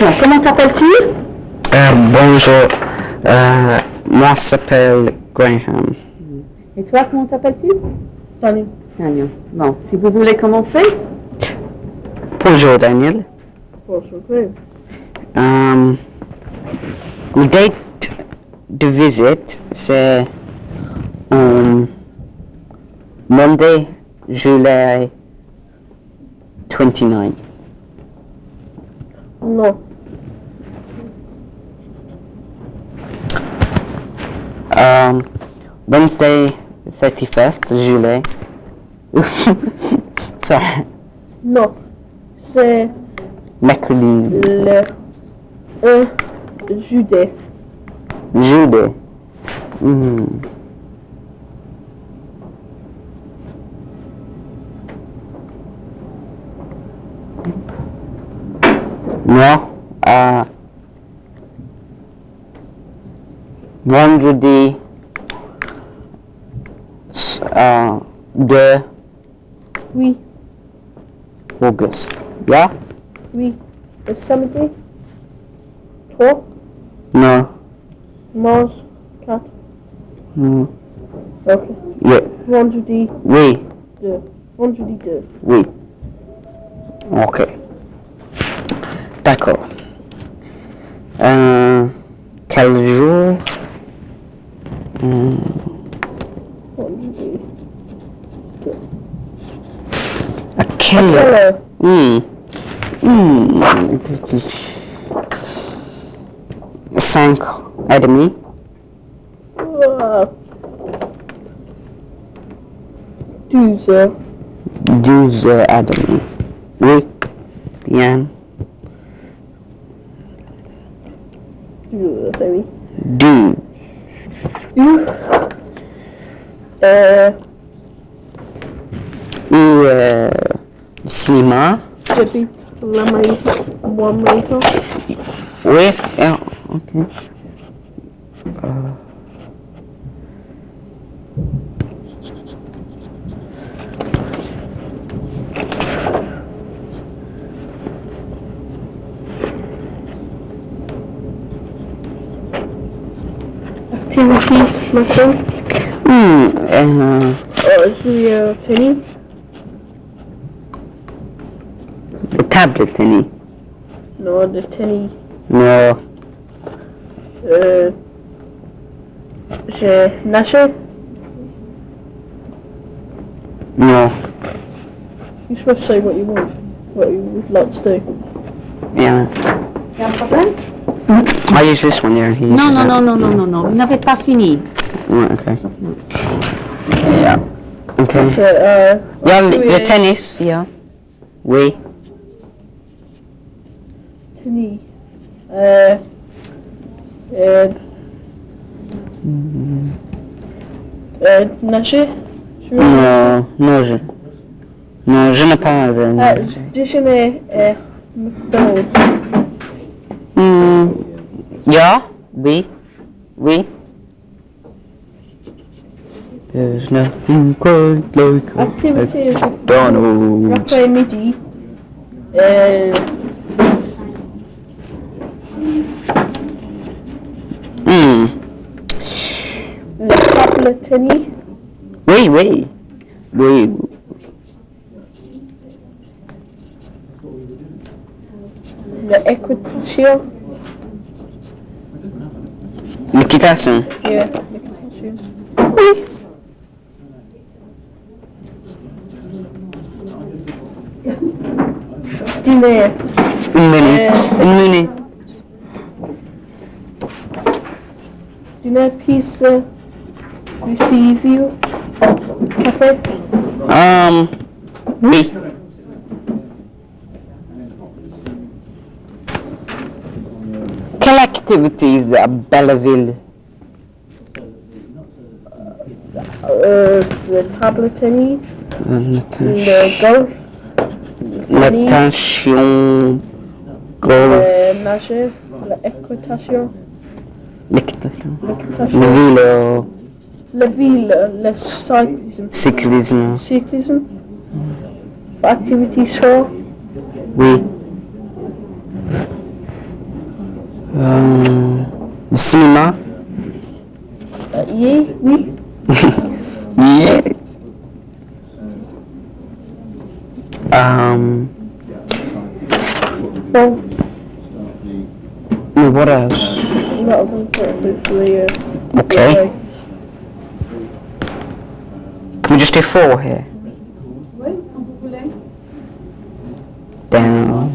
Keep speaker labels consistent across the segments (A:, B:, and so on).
A: Comment t'appelles-tu?
B: Bonjour, moi s'appelle Graham.
A: Et toi, comment t'appelles-tu?
C: Daniel.
A: Daniel. Bon, si vous voulez commencer.
B: Bonjour Daniel.
C: Bonjour Graham.
B: Le date de visite c'est Monday, July 29.
C: Non.
B: Wednesday 31st July. Sorry.
C: Non. C'est
B: Mercredi.
C: le 1 juillet.
B: Juillet. Non. Vendredi 2
C: Oui.
B: August. Yeah?
C: Oui. Le samedi 3.
B: No.
C: Dimanche 4. Ok.
B: Yeah.
C: Vendredi
B: Oui.
C: 2. Vendredi 2.
B: Oui. Ok. D'accord. Quel jour?
C: Vendredi 2.
B: À quelle heure? 5h30.
C: 12h.
B: 12h30. Oui. Bien.
C: 12h30.
B: 12. Ou cinéma.
C: J'habite la maison. Mon maison.
B: Oui. Ok.
C: Activities matin. Jouer au tennis.
B: Table tennis.
C: Non, de tennis.
B: No.
C: J'ai nagé.
B: No.
C: You're supposed to say what you want. What you would like to do.
B: Yeah.
A: Il y a un problème?
B: I use this one here. He
A: Non,
B: uses
A: non,
B: that.
A: non, non, non, non, non. Vous n'avez pas fini.
B: Okay. Yeah. Okay.
C: Okay,
B: Yeah, the tennis. Yeah. Oui.
C: tennis. Nager.
B: No. No, je n'ai pas de.
C: Déjeuner McDonald's.
B: Yeah. Oui. Oui. There's nothing quite like
C: Activities.
B: McDonald's.
C: Après-midi. La table tennis.
B: Oui, oui. Oui.
C: L'équitation.
B: L'équitation.
C: Yeah, l'équitation.
B: Oui.
C: Dîner.
B: Une minute.
C: Dîner, pizza. Receive you. Café.
B: Oui. Quelle activité à Belleville?
C: Le table tennis. Le golf.
B: Natation. Golf.
C: Nager. L'équitation.
B: L'équitation.
C: L'équitation.
B: Le vélo.
C: La ville. Le cyclisme.
B: Cyclisme.
C: Cyclisme. Activity sport.
B: Oui. Le cinéma.
C: Oui.
B: Yeah.
C: Well,
B: What else?
C: that'll be important for the
B: Okay.
C: way.
B: Can we just do 4 here?
A: Oui, quand vous voulez.
B: Down.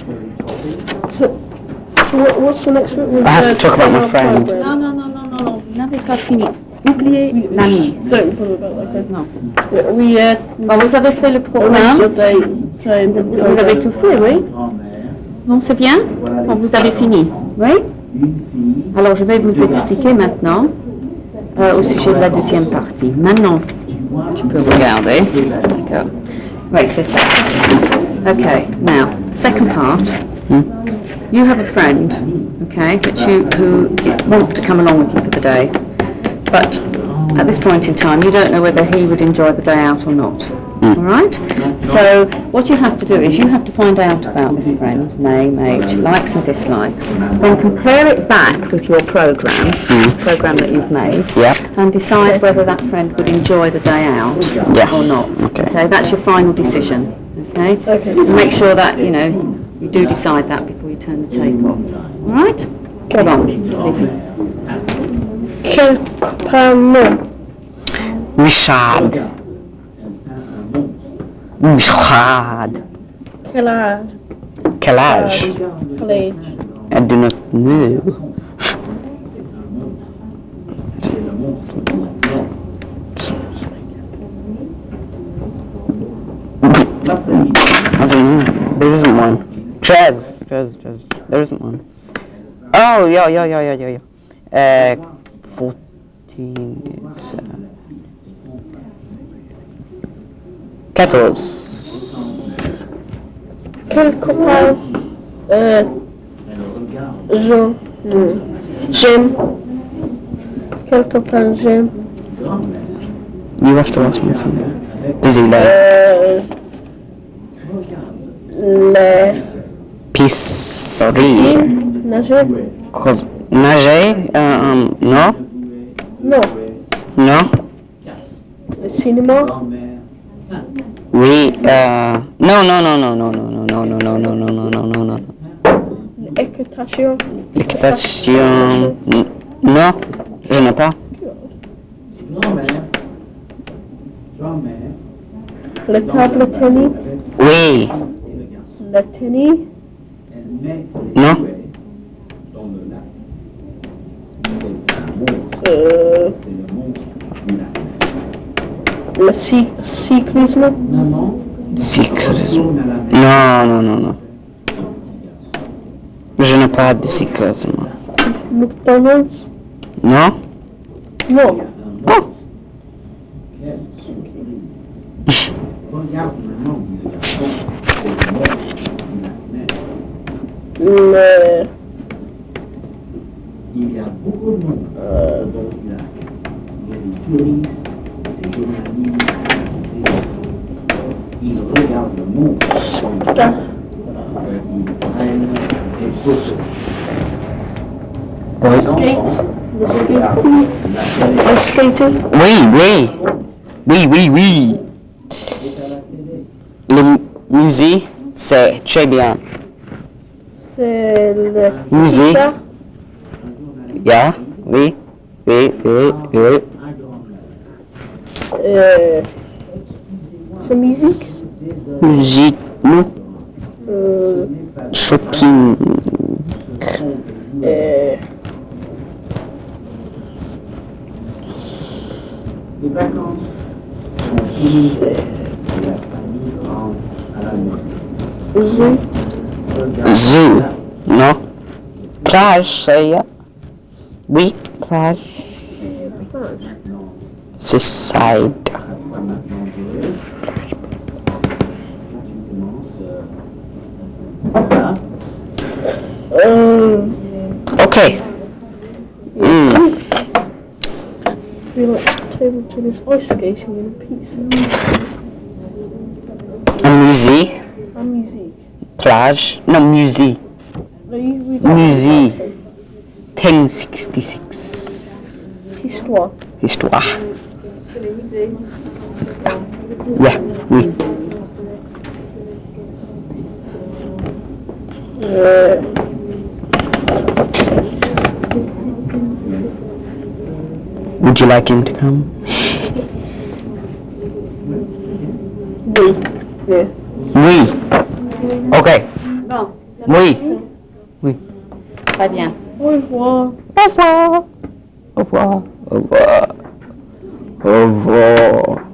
C: So what's the next bit?
B: I have to talk about my friend.
A: Non, non, non, non, non, non, vous n'avez pas fini. Oubliez la mise.
C: Don't bother about that.
A: Non.
C: We
A: Bon, vous avez fait le programme. Vous avez tout fait, oui? Bon, c'est bien? Bon, vous avez fini, oui? Alors, je vais vous expliquer maintenant au sujet de la deuxième partie. Maintenant, tu peux regarder. D'accord. Oui, c'est ça. Okay, now, second part. You have a friend, okay, who wants to come along with you for the day, but at this point in time, you don't know whether he would enjoy the day out or not. All right? So what you have to do is you have to find out about this friend, name, age, likes and dislikes, then compare it back with your program that you've made, and decide whether that friend would enjoy the day out or not. Okay, that's your final decision. Okay? And make sure that, you know, you do decide that before you turn the tape off. All right? Come on, listen.
C: Quel copain non?
B: Richard.
C: Quel âge?
B: Quel âge?
C: Quel âge?
B: I do not know. I don't know. There isn't one. Trez. There isn't one. Oh, yeah. 14. 14.
C: Quel copain j'aime? Quel copain j'aime?
B: You have to ask me something. Does he like
C: Les
B: piscines?
C: nager?
B: Nager? No?
C: Non.
B: No?
C: Le cinéma?
B: Oui, no.
C: L'équitation?
B: L'équitation, non, je n'ai pas.
C: Le table tennis?
B: Oui,
C: Le tennis?
B: non,
C: Le cyclisme?
B: cyclisme. Non. Je n'ai pas de cyclisme.
C: McDonald's?
B: Non?
C: Non.
B: Oh.
C: Le...
D: Il y a beaucoup de monde. Il y a des touristes, des journalistes, ils regardent le monde. Ils prennent des photos.
C: Le skating?
B: Oui. Le musée, c'est très bien.
C: C'est le
B: Musée.
C: pizza?
B: Yeah, oui.
C: C'est musique?
B: Musique, non. Shopping.
D: Les vacances sont finies et la famille rentre à la maison.
B: Zoo, non. Plage, c'est oui, plage. C'est side. Okay.
C: We like table tennis, ice skating and pizza.
B: Un musée,
C: And music.
B: plage, non, musée.
C: No, we
B: Musée.
C: like
B: 1866.
C: Histoire.
B: Histoire. Yeah, oui. Would you like him to come?
C: Oui. Yeah.
B: Oui. Okay.
A: Bon,
B: Oui. Oui.
A: très bien.
C: Au revoir.
B: Au revoir. Au revoir. Au revoir. Au revoir.